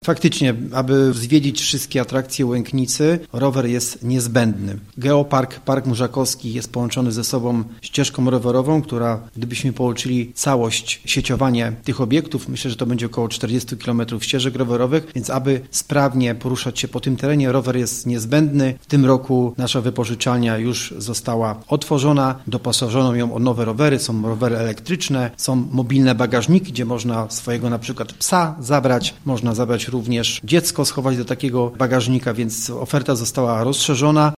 Faktycznie, aby zwiedzić wszystkie atrakcje Łęknicy, rower jest niezbędny. Geopark, Park Murzakowski jest połączony ze sobą ścieżką rowerową, która, gdybyśmy połączyli całość sieciowanie tych obiektów, myślę, że to będzie około 40 km ścieżek rowerowych, więc aby sprawnie poruszać się po tym terenie, rower jest niezbędny. W tym roku nasza wypożyczalnia już została otworzona, doposażono ją o nowe rowery, są rowery elektryczne, są mobilne bagażniki, gdzie można swojego na przykład psa zabrać, można zabrać również dziecko, schować do takiego bagażnika, więc oferta została rozszerzona.